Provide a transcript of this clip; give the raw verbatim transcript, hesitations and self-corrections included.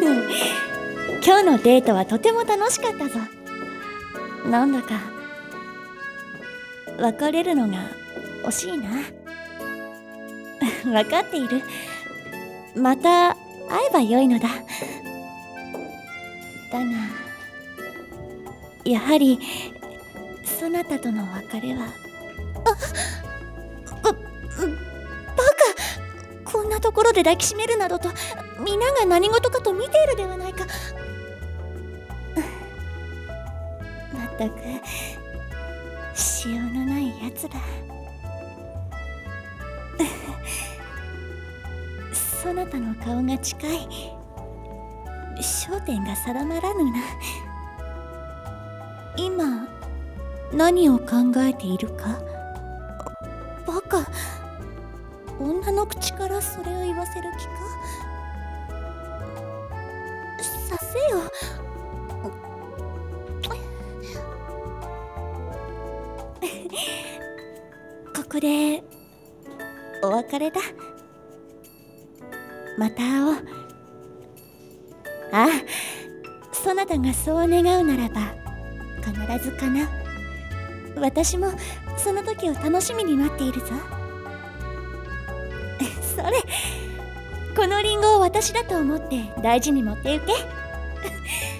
今日のデートはとても楽しかったぞ。なんだか別れるのが惜しいな。分かっている。また会えばよいのだ。だがやはりそなたとの別れは。あばバカ、こんなところで抱きしめるなどと皆が何事かと見ているではないか。まったくしようのないやつだ。そなたの顔が近い。焦点が定まらぬな。今何を考えているか。バカ、女の口からそれを言わせる気か。させよ。ここでお別れだ。また会おう。ああ、そなたがそう願うならば必ず叶う。私もその時を楽しみに待っているぞ。それ、このリンゴを私だと思って大事に持って行け。